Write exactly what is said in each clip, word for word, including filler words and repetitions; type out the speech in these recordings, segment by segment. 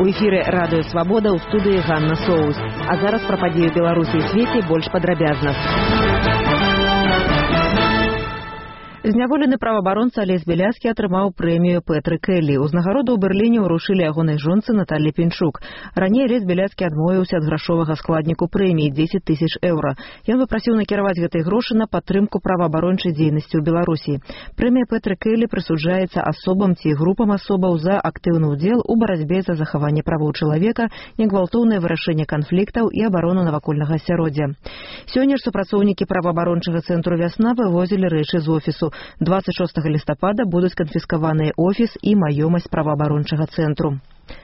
эфіры радыё Свабода, ў студыі Ганна Соус. А зараз пра падзеі Беларусі і свеце больш падрабязна. Зняволены праваабаронца Алесь Беляцкі атрымаў прэмію Петры Келлі. Узнагароду ў Берліне ўручылі ягонай жонцы Наталлі Пінчук. Раней Алесь Беляцкі адмовіўся ад грашовага складніку прэміі дзесяць тысяч еўра. Ён выпрасіў накіраваць гэтыя грошы на падтрымку праваабарончай дзейнасці ў Беларусі. Прэмія Петры Келлі прысуджаецца асобам ці групам асобаў за актыўны ўдзел у барацьбе за захаванне правоў чалавека, негвалтоўнае вырашэнне канфліктаў і абарону навакольнага асяроддзя. Сёння ж супрацоўнікі праваабарончага цэнтру «Вясна» вывозілі рэчы з офісу. двадцать шостага лістапада будуць канфіскаваныя офіс і маёмасць праваабарончага цэнтру.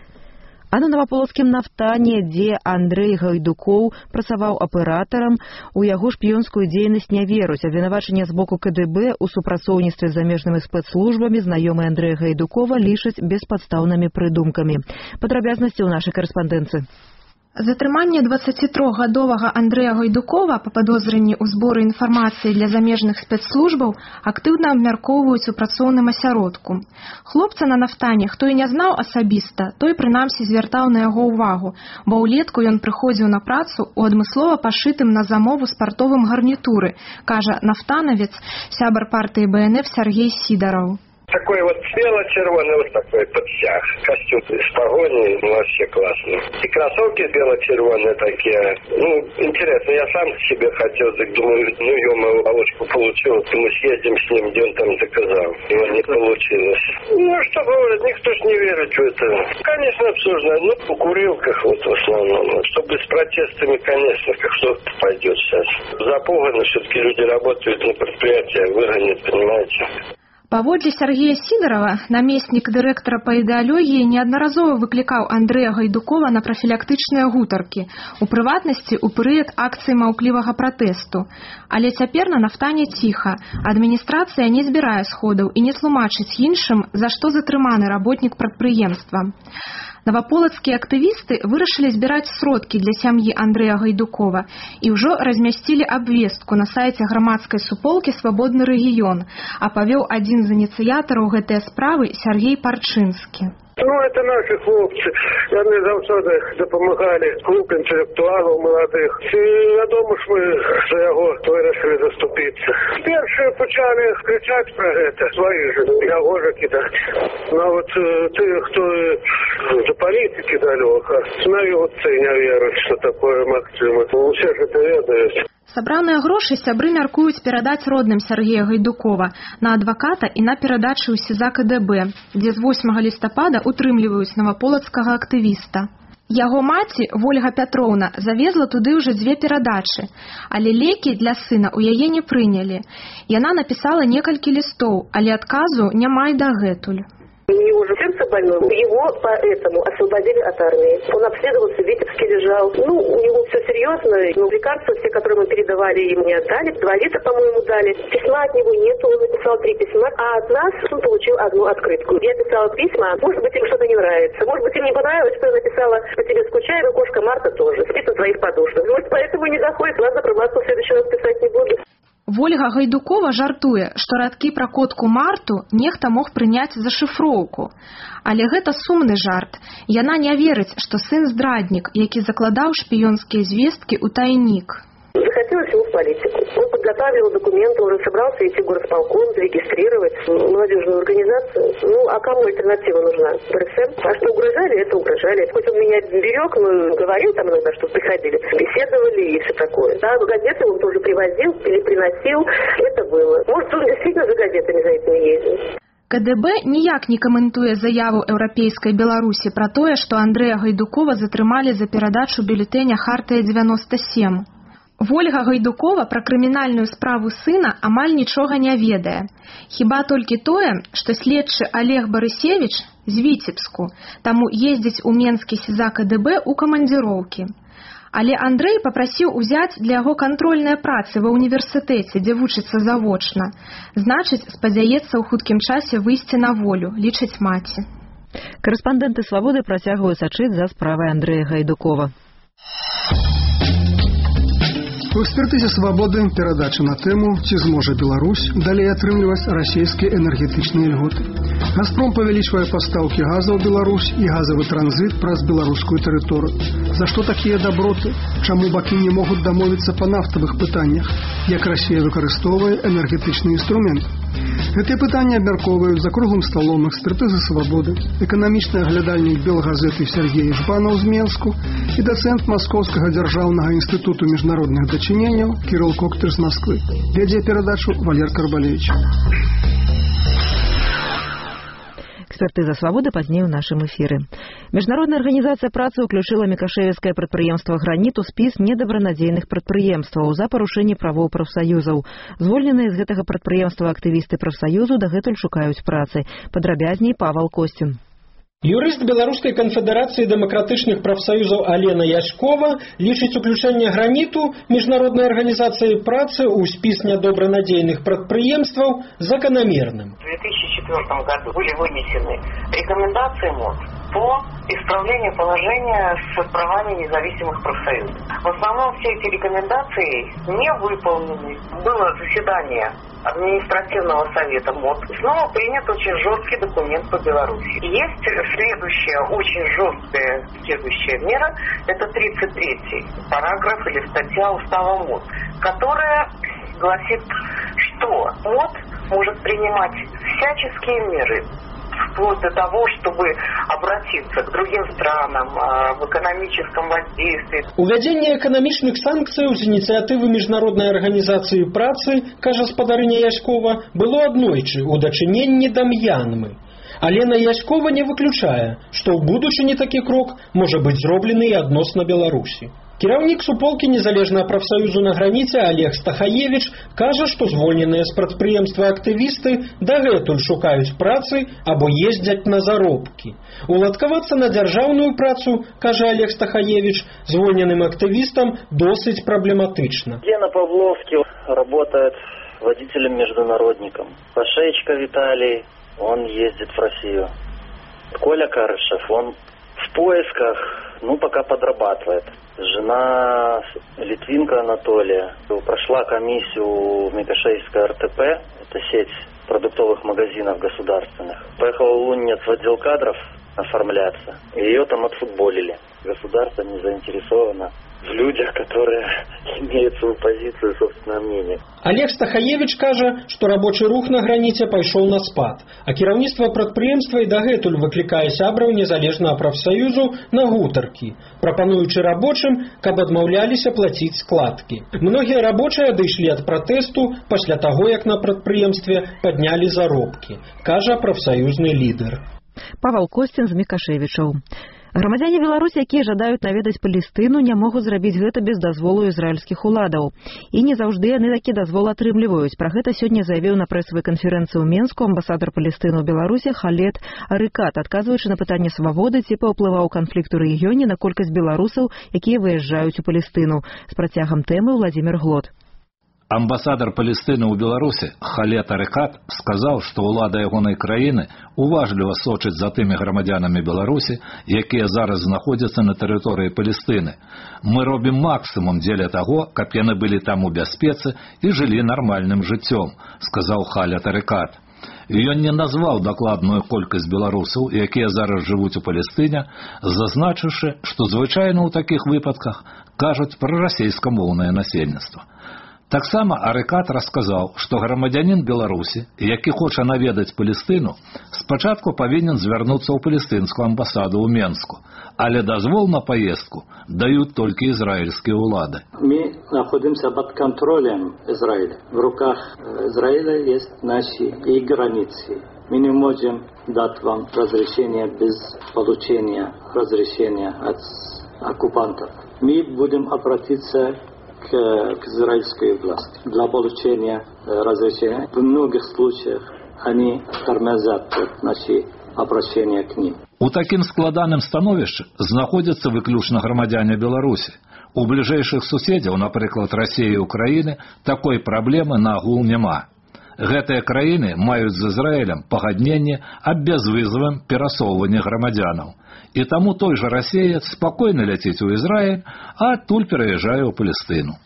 А на Новаполацкім нафтане, дзе Андрэй Гайдукоў працаваў аператарам, у яго шпіёнскую дзейнасць не веруць. Абвінавачанне з боку ка дэ бэ ў супрацоўніцтве з замежнымі спецслужбамі знаёмыя Андрэя Гайдукова лічаць беспадстаўнымі прыдумкамі. Падрабязнасці ў нашай карэспандэнцыі. Затрыманне дваццацітрохгадовага Андрэя Гайдукова па падозрэнні ў зборы інфармацыі для замежных спецслужбаў актыўна абмяркоўваюць у працоўным асяродку. Хлопца на нафтане, хто і не знаў асабіста, той прынамсі звяртаў на яго ўвагу, бо ўлетку ён прыходзіў на працу ў адмыслова пашытым на замову спартовым гарнітуры, кажа нафтанавец, сябар партыі бэ эн эф Сергей Сидоров. Такой вот бело-червоный вот такой подтяг. Костюм с погоней, ну, вообще классно. И кроссовки бело-червоные такие. Ну, интересно, я сам себе хотел, так думаю, ну, ё-моё, лавочку получил, то мы съездим с ним, где он там заказал. И вот не получилось. Ну, что говорят, никто ж не верит в это. Конечно, обсуждать, ну, по курилках вот в основном. Чтобы с протестами, конечно, как что-то пойдет сейчас. Запуганы, все-таки люди работают на предприятии, выгонят, понимаете. Паводле Сергея Сидорова, намеснік дырэктара па ідэалогіі неаднаразова выклікаў Андрэя Гайдукова на прафілактычныя гутаркі, у прыватнасці ў перыяд акцыі маўклівага пратэсту. Але цяпер на нафтане ціха. Адміністрацыя не збірае сходаў і не тлумачыць іншым, за што затрыманы работнік прадпрыемства. Новополацкія актывісты вырашылі збіраць сродкі для сям'і Андрэя Гайдукова і ўжо размясцілі абвестку на сайце грамадскай суполкі «Свабодны рэгіён», апавёў адзін з ініцыятараў гэтай справы Сергей Парчынскі. Ну, это наши хлопцы. Яны заўсёды дапамагалі клуб інтэлектуалаў маладых. І вядома ж мы за яго вырашылі заступіцца. Першыя пачалі крычаць пра гэта, сваі ж яго ж кідаць. Нават тыя, хто за палітыкі далёка, смяюцца і не вераць, што такое магчыма. Усе ж гэта ведаюць. Сабраныя грошы сябры мяркуюць перадаць родным Сергея Гайдукова на адваката і на перадачу ў СІЗА ка дэ бэ, дзе з восьмага лістапада утрымліваюць новаполацкага актывіста. Яго маці, Вольга Пятроўна, завезла туды ўжо дзве перадачы, але лекі для сына ў яе не прынялі. Яна напісала некалькі лістоў, але адказу няма і дагэтуль. У него же сердце больное, его поэтому освободили от армии. Он обследовался, в Витебске лежал. Ну, у него все серьезно, но лекарства, все, которые мы передавали, ему не отдали. Два литра, по-моему, дали. Письма от него нету, он написал три письма, а от нас он получил одну открытку. Я писала письма, может быть, им что-то не нравится. Может быть, им не понравилось, что я написала «По тебе скучаю», и кошка Марта тоже спит на твоих подушках. Может, поэтому не заходит, ладно, про Марту в следующий раз писать не буду. Вольга Гайдукова жартуе, што радкі пра котку Марту нехта мог прыняць за шыфроўку. Але гэта сумны жарт. Яна не верыць, што сын здраднік, які закладаў шпіёнскія звесткі ў тайнік. Захотелось ему в политику. Он подготавливал документы, он собрался идти в горосполком, зарегистрировать молодежную организацию. Ну, а кому альтернатива нужна? БРСМ? А что угрожали, это угрожали. Хоть он меня берег, мы говорил там иногда, что приходили, беседовали и все такое. Да, газеты он тоже привозил или приносил. Это было. Может, он действительно за газетами за этим ездил. ка дэ бэ ніяк не каментуе заяву еўрапейскай Беларусі пра тое, што Андрэя Гайдукова затрымалі за перадачу бюлетэня «Хартыя дзевяноста сем». Вольга Гайдукова пра крымінальную справу сына амаль нічога не ведае. Хіба толькі тое, што следчы Олег Барысевіч з Віцебску, таму ездзіць у менскі СІЗА ка дэ бэ ў камандзіроўкі. Але Андрэй папрасіў узяць для яго кантрольныя працы ва ўніверсітэце, дзе вучыцца завочна. Значыць, спадзяецца ў хуткім часе выйсці на волю, лічыць маці. Карэспандэнты «Свабоды» працягваюць сачыць за справай Андрэя Гайдукова. У экспертызе «Свабоды» перадача на тэму «Ці зможа Беларусь далей атрымліваць расійскія энергетычныя льготы». «Газпром» павялічвае пастаўкі газа ў Беларусь і газавы транзіт праз беларускую тэрыторыю. За што такія даброты? Чаму бакі не могуць дамовіцца па нафтавых пытаннях? Як Расія выкарыстоўвае энергетычны інструмент? Гэтыя пытанні абмяркоўваюць за круглым сталом экспертызы «Свабоды», эканамічны аглядальнік «Белгазеты» Сергей Жбанаў з Менску і дацэнт Маскоўскага дзяржаўнага інстытуту міжнародных дачыненняў Кірыл Коктыр з Москвы. Вядзе перадачу Валер Карбалевич. Экспертыза «Свабоды» пазней у нашым эфіры. Міжнародная арганізацыя працы ўключыла мікашэвіцкае прадпрыемства «Граніт» у спіс недабранадзейных прадпрыемстваў за парушэнне правоў прафсаюзаў. Звольненыя з гэтага прадпрыемства актывісты прафсаюзу дагэтуль шукаюць працы. Падрабязней Павал Костін. Юрыст Беларускай канфедэрацыі дэмакратычных прафсаюзаў Алена Яшкова лічыць уключэнне «Граніту» міжнароднай арганізацыі працы ў спіс нядобранадзейных прадпрыемстваў закономерным. В две тысячи четвёртом году были вынесены рекомендации МОД по исправлению положения с правами независимых профсоюзов. В основном все эти рекомендации не выполнены. Было заседание административного совета МОД. Снова принят очень жесткий документ по Беларуси. Есть следующая, очень жесткая следующая мера, это тридцать третий параграф или статья устава МОД, которая гласит, что МОД может принимать всяческие меры, вплоть до того, чтобы обратиться к другим странам в экономическом воздействии. Увядзенне эканамічных санкцыяў з ініцыятывы міжнароднай арганізацыі працы, кажа спадарыня Яшкова, было аднойчы ў дачыненні да М'янмы. Алена Яшкова не выключае, што ў будучыні такі крок можа быць зроблены і адносна Беларусі. Кіраўнік суполкі незалежнага прафсаюзу на Граніце Олег Стахаевич кажа, што звольненыя з прадпрыемства актывісты дагэтуль шукаюць працы або ездзяць на заробкі. Уладкавацца на дзяржаўную працу, кажа Олег Стахаевич, звольненым актывістам досыць праблематычна. Гена Павловский работает водителем-международником. Пашечка Виталий, он ездит в Россию. Коля Карышев, он в поисках, ну, пока подрабатывает. Жена Литвинка Анатолия прошла комиссию в Микошейской эр тэ пэ, это сеть продуктовых магазинов государственных. Поехала в Луннец в отдел кадров оформляться, и ее там отфутболили. Государство не заинтересовано в людях, которые имеют свою позицию, собственное мнение. Олег Стахаевич кажа, што рабочы рух на Граніце пайшоў на спад, а кіраўніцтва прадпрыемства і дагэтуль выклікае сябраў незалежнага прафсаюзу на гутаркі, прапануючы рабочым, каб адмаўляліся плаціць складкі. Многія рабочыя адышлі ад пратэсту пасля таго, як на прадпрыемстве паднялі заробкі, кажа прафсаюзны лідар. Павал Костін з Мікашэвічаў. Грамадзяне Беларусі, якія жадаюць наведаць Палестыну, не могуць зрабіць гэта без дазволу ізраільскіх уладаў. І не заўжды яны такі дазвол атрымліваюць. Пра гэта сёння заявіў на прэсавай канферэнцыі ў Менску амбасадар Палестыны ў Беларусі Халет Арыкат, адказваючы на пытанне «Свабоды», ці паўплываў канфлікт у рэгіёне на колькасць беларусаў, якія выязджаюць у Палестыну. З працягам тэмы Владзімір Глот. Амбасадар Палестыны ў Беларусі Халет Арыкат сказаў, што ўлада ягонай краіны уважліва сочыць за тымі грамадзянамі Беларусі, якія зараз знаходзяцца на тэрыторыі Палестыны. Мы робім максімум дзеля таго, каб яны былі там у бяспецы і жылі нармальным жыццём, сказаў Халет Арыкат. Ён не назваў дакладную колькасць беларусаў, якія зараз жывуць у Палестыне, зазначыўшы, што звычайна ў такіх выпадках кажуць пра расейскамоўнае насельніцтва. Таксама Арыкат расказаў, што грамадзянін Беларусі, які хоча наведаць Палестыну, спачатку павінен звярнуцца ў палестынскую амбасаду ў Менску, але дазвол на поездку дают только израильские улады. Мы находимся под контролем Израиля. В руках Израиля есть наши и границы. Мы не можем дать вам разрешение без получения разрешения от оккупантов. Мы будем обратиться к, к израильской власти для получения разрешения. В многих случаях они тормозят наши обращения к ним. У такім складаным становішчы знаходзяцца выключна грамадзяне Беларусі. У бліжэйшых суседзяў, напрыклад, Расіі і Украіны, такой праблемы нагул няма. Гэтыя краіны маюць з Ізраілем пагадненне аб бязвізавым перасоўванні грамадзянаў. І таму той жа расеец спакойна ляціць у Ізраіль, а адтуль пераязджае ў Палестыну.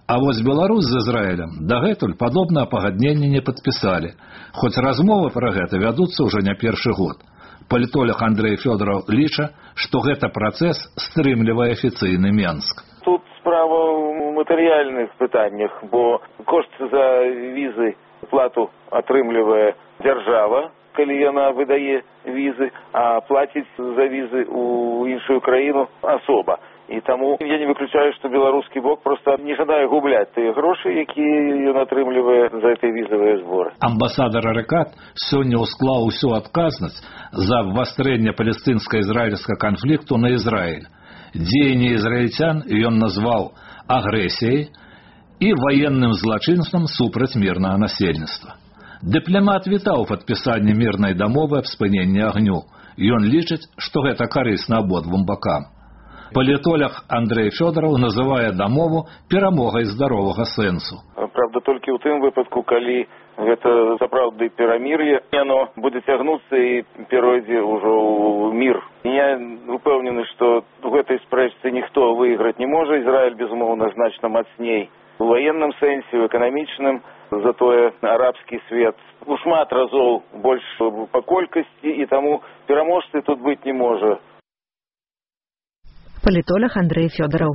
А вось Беларусь з Ізраілем дагэтуль падобнае пагадненне не падпісалі, хоць размовы пра гэта вядуцца ўжо не першы год. Палітолог Андрей Фёдоров ліча, што гэта працэс стрымлівае афіцыйны Менск. Тут справа ў матэрыяльных пытаннях, бо кошт за візы плату атрымлівае дзяржава, калі яна выдае візы, а плаціць за візы ў іншую краіну асоба. І таму я не выключаю, што беларускі бок проста не жадае губляць тыя грошы, якія ён атрымлівае за гэтыя візавыя зборы. Амбасадар Арыкат сёння ўсклаў усю адказнасць за абвастрэнне палестынска-ізраільскага канфлікту на Ізраіль. Дзеянні ізраільцян ён назваў агрэсіяй і ваенным злачынствам супраць мірнага насельніцтва. Дыпламат вітаў падпісанне мірнай дамовы аб спыненні агню. Ён лічыць, што гэта карысна абодвум бакам. Палітолог Андрей Фёдоров называе дамову перамогай здаровага сэнсу. Правда, толькі ў тым выпадку, калі гэта сапраўды перамір'е, яно будзе цягнуцца і перайдзе ўжо ў мір. Я упэўнены, што у гэтай спрэчцы ніхто выйграць не можа. Ізраіль, безумоўна, значна мацней у ваенным сэнсе, у эканамічным, затое арабскі свет у шмат разоў больш па колькасці, і таму пераможцы тут быць не можа. Палітолог Андрей Фёдоров.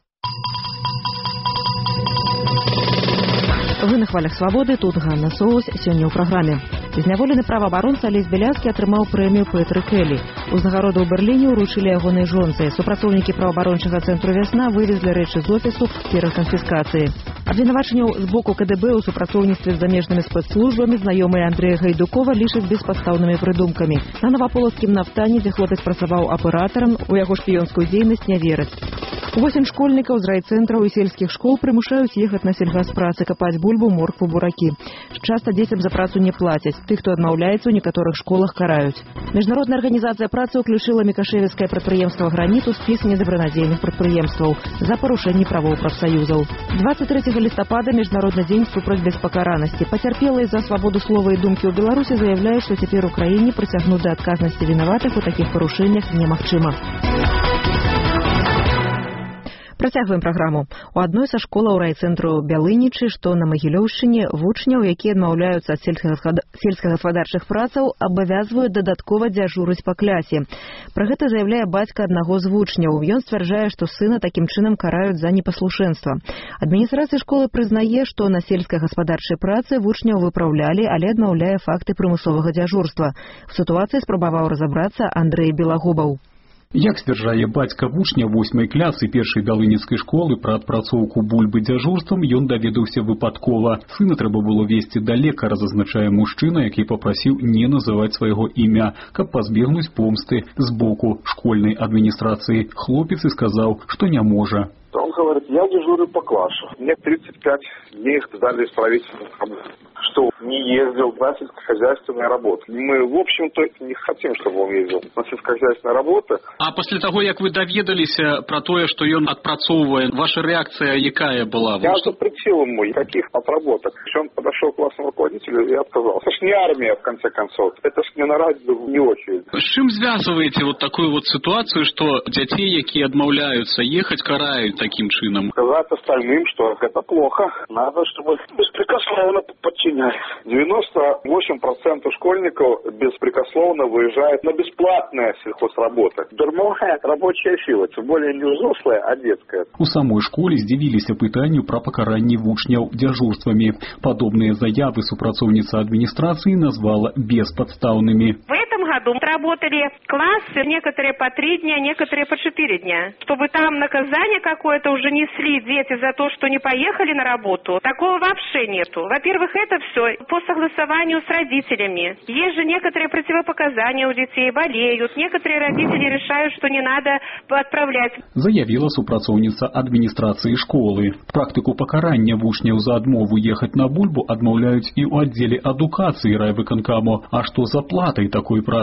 Вы на хвалях свабоды, тут Ганна Соус, сёння ў праграме. Зняволены праваабаронца Алесь Бяляскі атрымаў прэмію Пэтры Кэлі. Узнагароду ў Берліне ўручылі ягонай жонцы. Супрацоўнікі праваабарончага цэнтру «Вясна» вывезлі рэчы з офісу перад канфіскацыяй. Абвінавачанняў з боку ка дэ бэ ў супрацоўніцтве з замежнымі спецслужбамі знаёмыя Андрэя Гайдукова лічаць беспастаўнымі прыдумкамі. На наваполацкім нафтане, дзе хлопец працаваў аператарам, у яго шпіёнскую дзейнасць не вераць. Восем школьнікаў з райцэнтраў і сельскіх школ прымушаюць ехаць на сельгаспрацы капаць бульбу, моркву, буракі. Часта дзецям за працу не плацяць. Тых, хто адмаўляецца, у некаторых школах караюць. Міжнародная арганізацыя працы ўключыла мікашэвіцкае прадпрыемства «Граніт» у спіс недабранадзейных прадпрыемстваў за парушэнне правоў прафсаюзаў. двадцать третьего лістапада міжнародны дзень супраць беспакаранасці. Пацярпелыя за свабоду слова і думкі ў Беларусі заявляюць, што цяпер у краіне прыцягнуць да адказнасці вінаватых у такіх парушэннях немагчыма. Працягваем праграму. У адной са школаў райцэнтру Бялынічы, што на Магілёўшчыне, вучняў, якія адмаўляюцца ад сельскагаспадарчых працаў, абавязваюць дадаткова дзяжурыць па клясе. Пра гэта заяўляе бацька аднаго з вучняў. Ён сцвярджае, што сына такім чынам караюць за непаслушэнства. Адміністрацыя школы прызнае, што на сельскагаспадарчай працы вучняў выпраўлялі, але адмаўляе факты прымусовага дзяжурства. В сітуацыі спрабаваў разабрацца Андрэй Белагубаў. Як сцвярджае бацька вучня восьмай клясы першай бялыніцкай школы пра адпрацоўку бульбы дзяжурствам, ён даведаўся выпадкова. Сына трэба было весці да лекара, зазначае мужчына, які папрасіў не называць свайго імя, каб пазбегнуць помсты з боку школьнай адміністрацыі. Хлопец і сказаў, што не можа. Он говорит, я дежурю по классу. Мне тридцать пять дней дали исправительных работ. Что не ездил на сельскохозяйственные работы. Мы, в общем-то, не хотим, чтобы он ездил на сельскохозяйственные работы. А после того, как вы доведались про то, что он отпрацовывает, ваша реакция якая была? Я запретил ему каких отработок. Он подошел к классному руководителю и отказался. Это ж не армия, в конце концов. Это ж не на радио, не очередь. С чем связываете вот такую вот ситуацию, что детей, которые отмовляются ехать, карают таким чином? Сказать остальным, что это плохо. Надо, чтобы беспрекословно подчинять. девяносто восемь процентов школьников беспрекословно выезжают на бесплатные сельхозработы. Дармовая рабочая сила, тем более не взрослая, а детская. У самой школе здзівіліся пытанню пра пакаранне вучняў дзяжурствамі. Падобныя заявы супрацоўніца адміністрацыі назвала беспадстаўнымі. В этом году работали классы, некоторые по три дня, некоторые по четыре дня. Чтобы там наказание какое-то уже несли дети за то, что не поехали на работу, такого вообще нету. Во-первых, это все по согласованию с родителями. Есть же некоторые противопоказания у детей, болеют. Некоторые родители решают, что не надо отправлять. Заявила супрацоўніца адміністрацыі школы. Практыку пакарання вучняў за адмову ехаць на бульбу адмаўляюць і ў аддзеле адукацыі райвыканкаму. А што за платай такой працы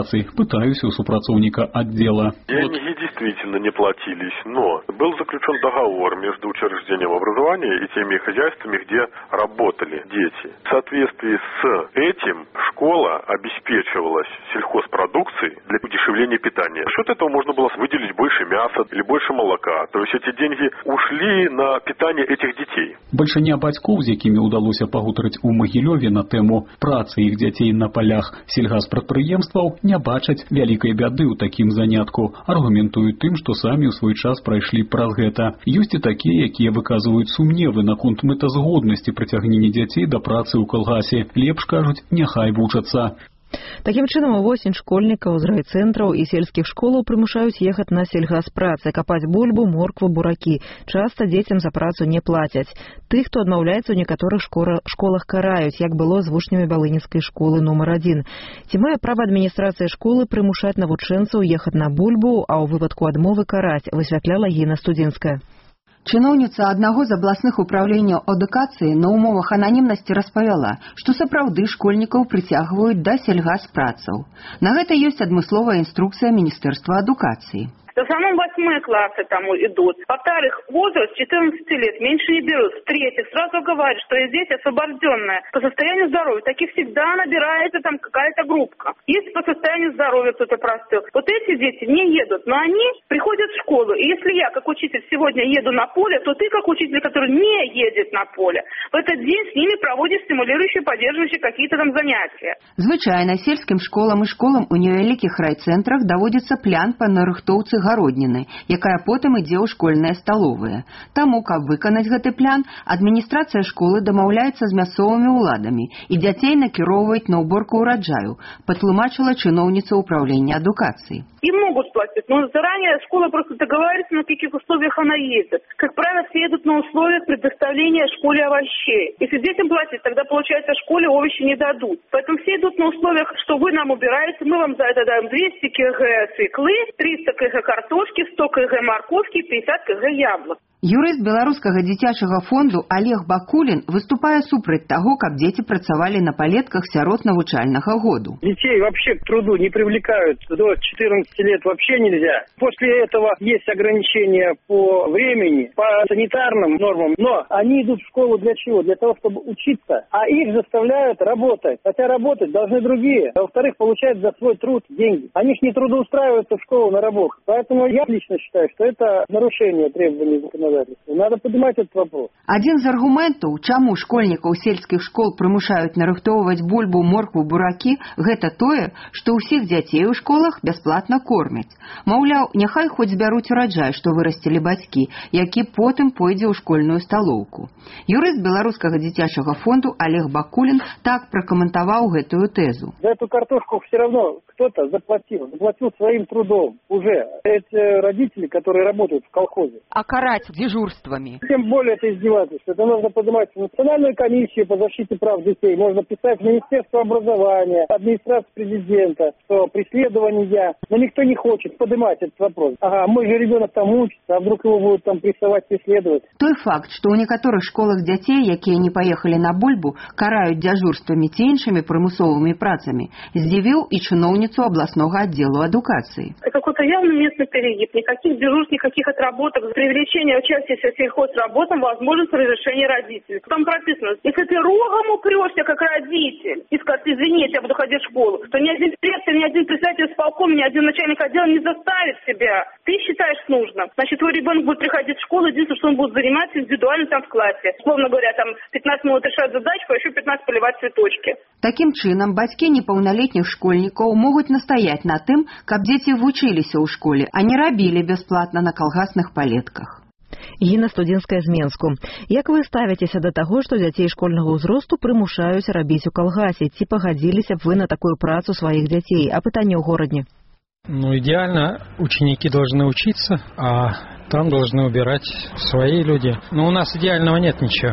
працы. Пытаюсь у супрацоўніка отдела. Деньги действительно не платились, но был заключен договор между учреждением образования и теми хозяйствами, где работали дети. В соответствии с этим школа обеспечивалась сельхозпродукцией для удешевления питания. За счет этого можно было выделить больше мяса или больше молока. То есть эти деньги ушли на питание этих детей. Большиня бацькоў, з якімі ўдалося пагутарыць у Магілёве на тэму працы іх дзяцей на палях сельгаспрадпрыемстваў, не бачаць вялікай бяды ў такім занятку. Аргументуюць тым, што самі ў свой час прайшлі праз гэта. Ёсць і такія, якія выказваюць сумневы наконт мэтазгоднасці прыцягнення дзяцей да працы ў калгасе. Лепш, кажуць, няхай вучацца. Такім чынам, увосень школьнікаў з райцэнтраў і сельскіх школаў прымушаюць ехаць на сельгаспрацы, капаць бульбу, моркву, буракі. Часта дзецям за працу не плацяць. Тых, хто адмаўляецца, ў некаторых школах караюць, як было з вучнямі балынінскай школы нумар адзін. Ці мае права адміністрацыя школы прымушаць навучэнцаў ехаць на бульбу, а ў выпадку адмовы караць, высвятляла Гіна Студзінская. Чыноўніца аднаго з абласных управленняў адукацыі на умовах ананімнасці распавяла, што сапраўды школьнікаў прыцягваюць да сельгаспрацаў. На гэта ёсць адмысловая інструкцыя Міністэрства адукацыі. В основном восьмые классы там идут. Во-вторых, возраст четырнадцати лет меньше не берут. В-третьих, сразу говорят, что здесь освобожденная по состоянию здоровья. Таких всегда набирается там какая-то группка. Если по состоянию здоровья кто-то простыл, вот эти дети не едут, но они приходят в школу. И если я, как учитель, сегодня еду на поле, то ты, как учитель, который не едет на поле, в этот день с ними проводишь стимулирующие, поддерживающие какие-то там занятия. Звычайно, сельским школам и школам у невялікіх райцэнтрах даводзіцца плян па нарыхтоўцы гародніны, якая потым ідзе ў школьныя сталовыя. Таму, каб выканаць гэты плян, адміністрацыя школы дамаўляецца з мясцовымі ўладамі і дзяцей накіроўваюць на ўборку ўраджаю, патлумачыла чыноўніца ўправлення адукацыі. Им могут платить, но заранее школа просто договаривается, на каких условиях она едет. Как правило, все едут на условиях предоставления школе овощей. Если детям платить, тогда, получается, школе овощи не дадут. Поэтому все идут на условиях, что вы нам убираете, мы вам за это даем двести килограмм свеклы, триста килограмм картошки, сто килограмм морковки, пятьдесят килограмм яблок. Юрыст беларускага дзіцячага фонду Олег Бакулін выступае супраць таго, каб дзеці працавалі на палетках сярод навучальнага году. Детей вообще к труду не привлекают до четырнадцати лет вообще нельзя. После этого есть ограничения по времени, по санитарным нормам, но они идут в школу для чего? Для того, чтобы учиться, а их заставляют работать. Хотя работать должны другие. А во-вторых, получают за свой труд деньги. Они ж не трудоустраиваются в школу на работу. Поэтому я лично считаю, что это нарушение требований законодательства. Надо поднимать этот вопрос. Адзін з аргументаў, чаму школьнікаў сельскіх школ прымушаюць нарыхтоўваць бульбу, моркву, буракі, гэта тое, што ўсіх дзяцей у школах бясплатна кормяць. Маўляў, няхай хоць збяруць ураджай, што вырасцілі бацькі, які потым пойдзе ў школьную сталоўку. Юрыст беларускага дзіцячага фонду Олег Бакулін так пракаментаваў гэтую тэзу. За эту картошку все равно кто-то заплатил, заплатил своим трудом уже. Эти родители, которые работают в колхозе. А карать дежурствами. Тем более это издевательство. Это нужно поднимать в Национальную комиссию по защите прав детей. Можно писать в Министерство образования, администрацию президента, что преследование. Но никто не хочет поднимать этот вопрос. Ага, мой же ребенок там учится, а вдруг его будут там прессовать, преследовать. Той факт, что у некоторых школах дзяцей, якія не поехали на бульбу, караюць дзяжурствамі ці іншымі прымусовымі працамі, здзівіў і чыноўніцу областного отдела адукацыі. Это какой-то явный местный перегиб. Никаких дежурств, никаких отработок. Привлечение участия в сельхозработам, возможность разрешения родителей. Там прописано, если ты рогом упрешься как родитель и скажешь, извините, я буду ходить в школу, то ни один директор, ни один председатель исполкома, ни один начальник отдела не заставит тебя. Ты считаешь нужным. Значит, твой ребенок будет приходить в школу, единственное, что он будет заниматься индивидуально там в классе. Словно говоря, там пятнадцать минут решать задачку, а еще пятнадцать поливать цветочки. Таким чынам, бацькі непаўналетніх школьнікаў могуць настаяць на тым, каб дзеці вучыліся ў школе, а не рабілі бясплатна на калгасных палетках. Гіна Студзінская з Менску. Як вы ставіцеся да таго, што дзяцей школьнага ўзросту прымушаюць рабіць у калгасе? Ці пагадзіліся б вы на такую працу сваіх дзяцей? А пытанне ў горадні. Ну, идеально ученики должны учиться, а там должны убирать свои люди. Но у нас идеального нет ничего.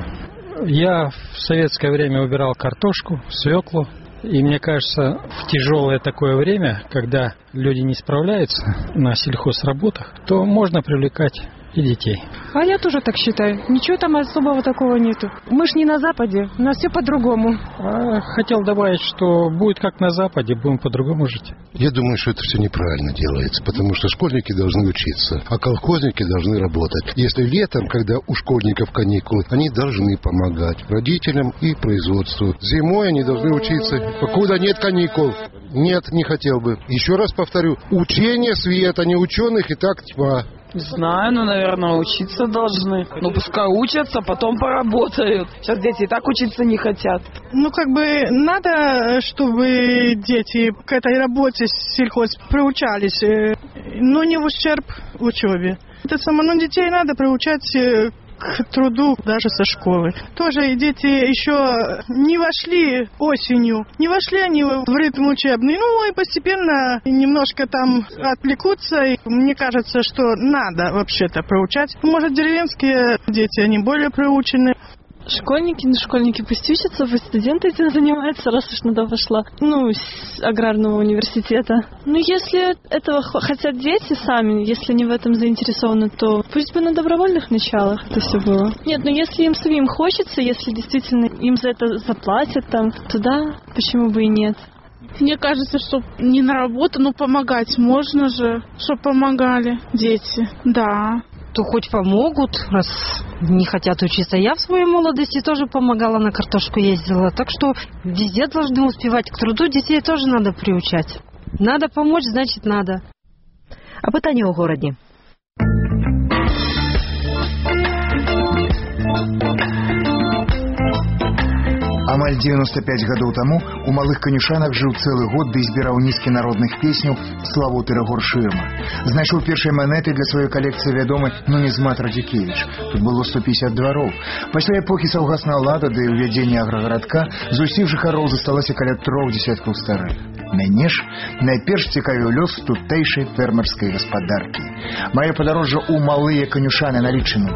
Я в советское время убирал картошку, свеклу. И мне кажется, в тяжелое такое время, когда люди не справляются на сельхозработах, то можно привлекать и детей. А я тоже так считаю. Ничего там особого такого нету. Мы ж не на Западе, у нас все по-другому. А хотел добавить, что будет как на Западе, будем по-другому жить. Я думаю, что это все неправильно делается, потому что школьники должны учиться, а колхозники должны работать. Если летом, когда у школьников каникулы, они должны помогать родителям и производству. Зимой они должны учиться, покуда нет каникул. Нет, не хотел бы. Еще раз повторю, учение света, не ученых и так тьма. Знаю, но, наверное, учиться должны. Ну, пускай учатся, потом поработают. Сейчас дети и так учиться не хотят. Ну, как бы надо, чтобы дети к этой работе сельхоз приучались, но не в ущерб учебе. Это само, ну, детей надо приучать к труду даже со школы. Тоже дети еще не вошли осенью, не вошли они в ритм учебный, ну и постепенно немножко там отвлекутся. И мне кажется, что надо вообще-то приучать. Может, деревенские дети, они более приучены. Школьники, ну школьники пусть учатся, пусть студенты этим занимаются, раз уж надо пошла. Ну, с аграрного университета. Ну, если этого хотят дети сами, если они в этом заинтересованы, то пусть бы на добровольных началах это все было. Нет, ну если им самим хочется, если действительно им за это заплатят там, то да, почему бы и нет. Мне кажется, что не на работу, но помогать можно же, чтобы помогали дети, да. То хоть помогут, раз не хотят учиться. Я в своей молодости тоже помогала, на картошку ездила. Так что везде должны успевать. К труду детей тоже надо приучать. Надо помочь, значит надо. А пытание у городе. Амаль девяносто пять гадоў таму у малых канюшанах жыў цэлы год ды збіраў нізкі народных песняў Славуты Рагор-Шырма. Знайшоў першыя манеты для сваёй калекцыі вядомы Нунізмат Радзікевіч. Тут было сто пятьдесят двароў. Пасля эпохі саўгаснага лада ды ўвядзення аграгарадка з усіх жыхароў засталася каля трох дзесяткаў старых. Мяне ж найперш цікавіў лёс тутэйшай фермерскай гаспадаркі. Маё падарожжа ў малыя канюшаны налічаны.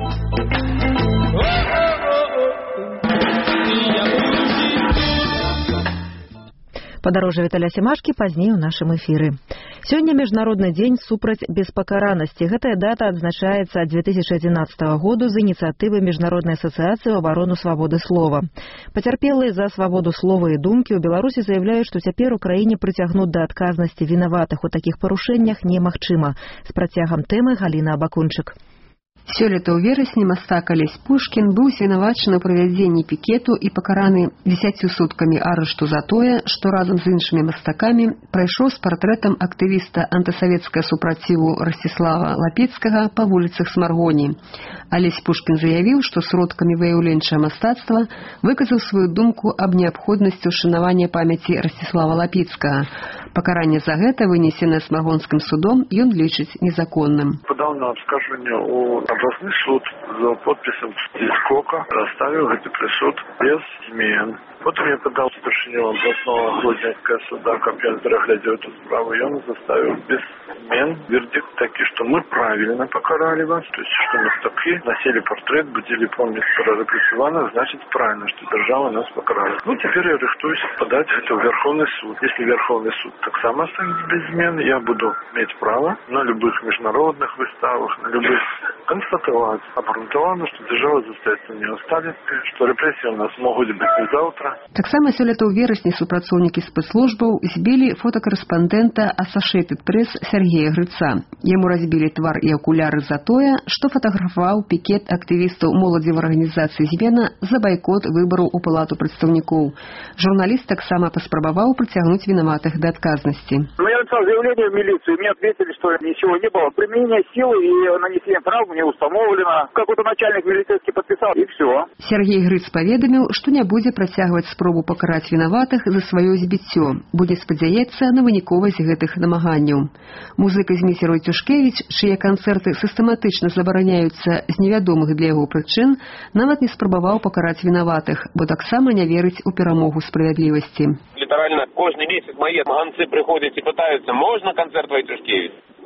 Падарожжа Віталя Семашкі пазней у нашым эфіры. Сёння міжнародны дзень супраць беспакаранасці. Гэтая дата адзначаецца ад две тысячи одиннадцатого году з ініцыятывы міжнароднай асацыяцыі ў абарону свабоды слова. Пацярпелыя за свабоду слова і думкі ў Беларусі заяўляюць, што цяпер у краіне прыцягнуць да адказнасці вінаватых у такіх парушэннях немагчыма. З працягам тэмы Галіна Абакунчык. Сёлета ў верасні мастак Алесь Пушкін быў звінавачаны ў правядзенні пікету і пакараны дзесяццю суткамі арышту за тое, што разам з іншымі мастакамі прайшоў з партрэтам актывіста антысавецкага супраціву Расціслава Лапецкага па вуліцах Смаргоні. Алесь Пушкін заявіў, што сродкамі выяўленчага мастацтва выказаў сваю думку аб неабходнасці ўшанавання памяці Расціслава Лапецкага. Пакаранне за гэта, вынесенае Смаргонскім судом, ён лічыць незаконным. Подал на абскаржванне ў областны суд за подпісам Скока, расставіў гэты прысуд без змен. Потым я подал старшыню областного Гродненского суда, каб ён пераглядзеў эту справу. Ён заставіў без змен вердикт такі, што мы правильно покарали вас, то есть что мастаки носили портрет, будили помнить про репрессивана, значит правильно, что держава нас покарала. Ну теперь я рыхтуюсь подать это в Верховный суд. Если Верховный суд так само останется без змен, я буду иметь право на любых международных выставах, на любых констатовать обґрунтовано, что держава застаецца не останется, что репрессии у нас могут быть не завтра. Таксама сёлета ў верасні супрацоўнікі спецслужбаў збілі фотакарэспандэнта Associated Press Сергея Грыца. Яму разбілі твар і акуляры за тое, што фатаграфаваў пікет актывістаў моладзевай арганізацыі «Змена» за байкот выбараў у Палату прадстаўнікоў. Журналіст таксама паспрабаваў прыцягнуць вінаватых да адказнасці. Ну, я написал заявление в милицию, мне ответили, что ничего не было. Применение силы и нанесение травм не установлено. Какой-то начальник милицейский подписал, и все. Сергей Грыц паведаміў, што не будзе працягваць спробу пакараць вінаватых за сваё збіццё. Будзе спадзяецца на выніковасць гэтых намаганняў. Музыка Зміцер Войцюшкевіч, чые канцэрты сістэматычна забараняюцца з невядомых для яго прычын, нават не спрабаваў пакараць вінаватых, бо таксама не верыць у перамогу справядлівасці. Літаральна кожны месяц мае ганцы прыходзяць і пытаюцца, можна канцэрт Войцюшкевіч?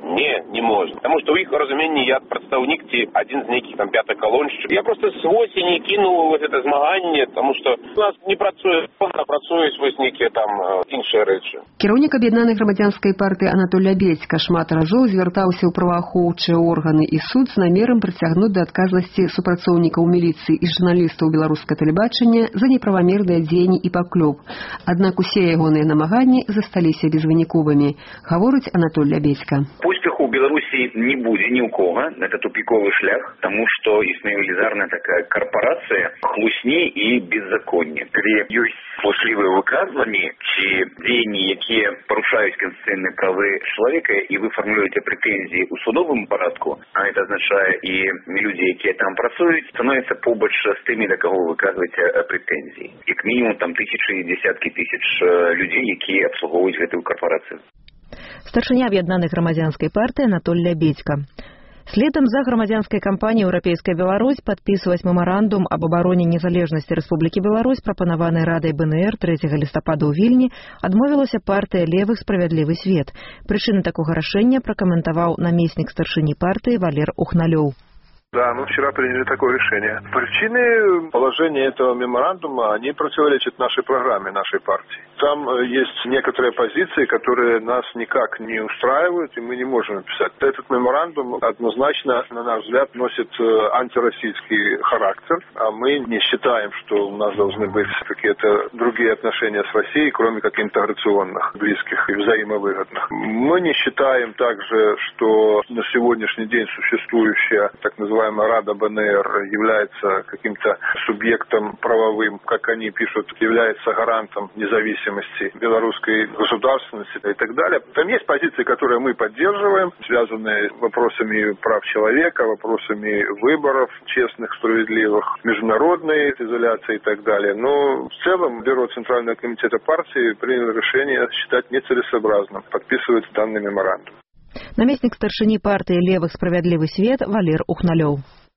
Не, не можна. Тому що у їх розумінні я представник, ті один з яких там п'ятий колонщик. Я просто з осені кинув ось це змагання, тому що у нас не працює, а працюють ось які там інші речі. Кіраўнік аб'яднанай грамадзянскай партыі Анатоль Лябедзька шмат разоў звяртаўся ў праваахоўчыя органы і суд з намерам прыцягнуць да адказнасці супрацоўнікаў міліцыі і журналістаў беларускага тэлебачання за неправамерныя дзеянні і паклёп. Аднак усе ягоныя намаганні засталіся безвыніковымі, гаворыць Анатоль Лябедзька. Поспеху у Беларуси не будет ни у кого. Это тупиковый шлях, потому что існуе велізарная такая корпорация хлусни и беззаконня. Где есть фальшивые выказывания, чи деяния, якія порушаюць конституционные правы человека, и вы формулируете претензии у судовому порядку, а это означает и люди, якія там працуюць, становятся побач с теми, до кого вы выказываете претензии. И к минимум там тысячи, десятки тысяч людей, якія обслуговуюць гэтую корпорацию. Старшыня аб'яднанай грамадзянскай партыі Анатоль Лябедзька. Следам за грамадзянскай кампаніяй «Еўрапейская Беларусь» падпісваць мемарандум аб абароне незалежнасці Рэспублікі Беларусь, прапанаваны Радай БНР трэцяга лістапада ў Вільні, адмовілася партыя левых «Справядлівы свет». Прычыны такога рашэння пракаментаваў намеснік старшыні партыі Валер Ухналёў. Да, мы вчера приняли такое решение. Причины положения этого меморандума, они противоречат нашей программе, нашей партии. Там есть некоторые позиции, которые нас никак не устраивают, и мы не можем написать. Этот меморандум однозначно, на наш взгляд, носит антироссийский характер, а мы не считаем, что у нас должны быть какие-то другие отношения с Россией, кроме как интеграционных, близких и взаимовыгодных. Мы не считаем также, что на сегодняшний день существующая так называемая Рада БНР является каким-то субъектом правовым, как они пишут, является гарантом независимости белорусской государственности и так далее. Там есть позиции, которые мы поддерживаем, связанные с вопросами прав человека, вопросами выборов честных, справедливых, международной изоляции и так далее. Но в целом Бюро Центрального комитета партии приняло решение считать нецелесообразным подписывать данный меморандум. Намеснік старшыні партыі левых «Справядлівы свет» Валер Ухналёў.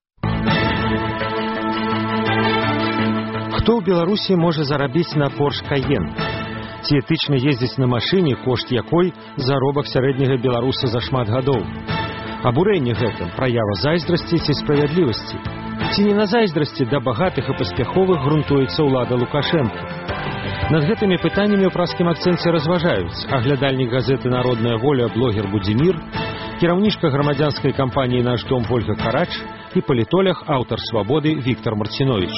Хто ў Беларусі можа зарабіць на Porsche Cayenne? Ці этычна ездзіць на машыне, кошт якой заробак сярэдняга беларуса за шмат гадоў? Абурэнне гэтым праява зайздрасці ці справядлівасці? Ці не на зайздрасці да багатых і паспяховых грунтуецца ўлада Лукашэнка? Над гэтымі пытаннямі ў праскім акцэнце разважаюць аглядальнік газеты «Народная воля» блогер Будзімір, кіраўнічка грамадзянскай кампаніі «Наш дом» Вольга Карач і палітолог, аўтар «Свабоды» Віктор Марціновіч.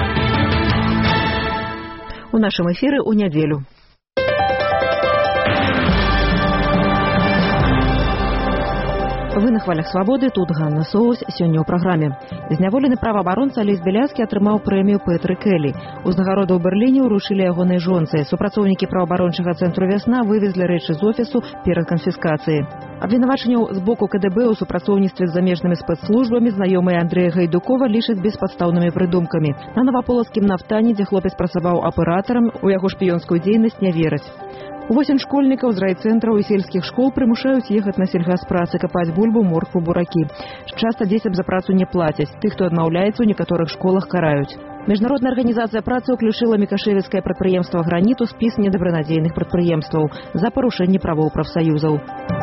У нашым эфіры ў нядзелю. Вы на хвалях свабоды, тут Ганна Соус, сёння ў праграме. Зняволены праваабаронца Алесь Беляцкі атрымаў прэмію Пэтры Келлі. Узнагароду ў Берліне ўручылі ягонай жонцы. Супрацоўнікі праваабарончага цэнтру «Вясна» вывезлі рэчы з офісу перад канфіскацыяй. Абвінавачанняў з боку КДБ ў супрацоўніцтве з замежнымі спецслужбамі знаёмыя Андрэя Гайдукова лічаць беспадстаўнымі прыдумкамі. На наваполацкім нафтане, дзе хлопец працаваў аператарам, у яго шпіёнскую дзейнасць не вераць. Восем школьнікаў з райцэнтраў і сельскіх школ прымушаюць ехаць на сельгаспрацы, капаць бульбу, моркву, буракі. Часта дзецям за працу не плацяць. Тых, хто адмаўляецца, у некаторых школах караюць. Міжнародная арганізацыя працы ўключыла мікашэвіцкае прадпрыемства «Граніту» спіс недабранадзейных прадпрыемстваў за парушэнне правоў прафсаюзаў.